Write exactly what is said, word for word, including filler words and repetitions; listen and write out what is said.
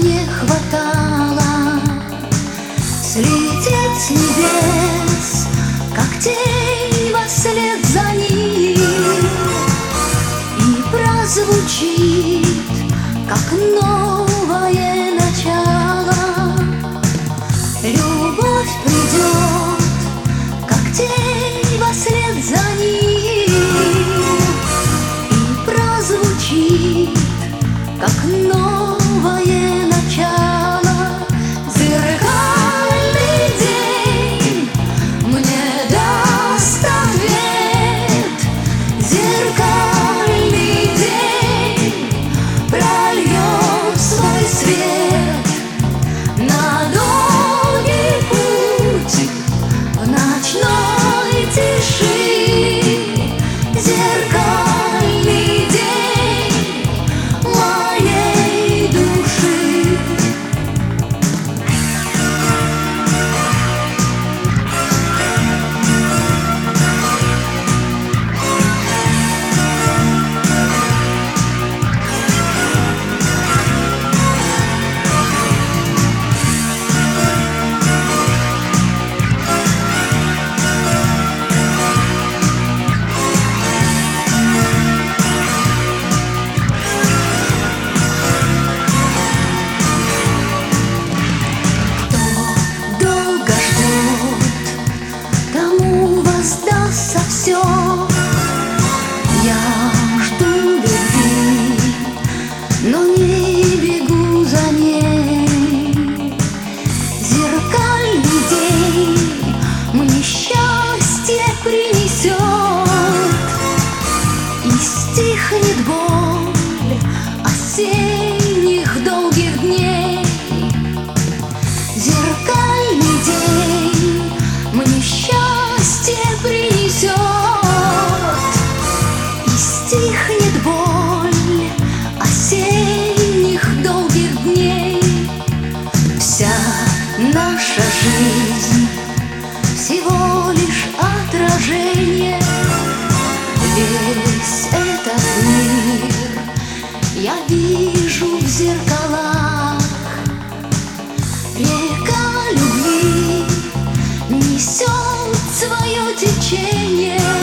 не хватало слететь с небес, как тень вслед за ним, и прозвучит, как новое начало. Любовь придет, как тень вслед за ним, и прозвучит, как новое начало. Зеркальный день мне даст ответ, зеркальный день прольет свой свет на долгий путь в ночной тиши. Зеркальный день моей души. Воздастся все. Я жду любви, но не бегу за ней. Зеркальный день мне счастье принесет, и стихнет боль осенних долгих дней. Зеркальный день мне счастье принесет, и стихнет боль осенних долгих дней. Вся наша жизнь всего лишь отражение. Весь этот мир я вижу в зеркалах. Река любви несет свое течение.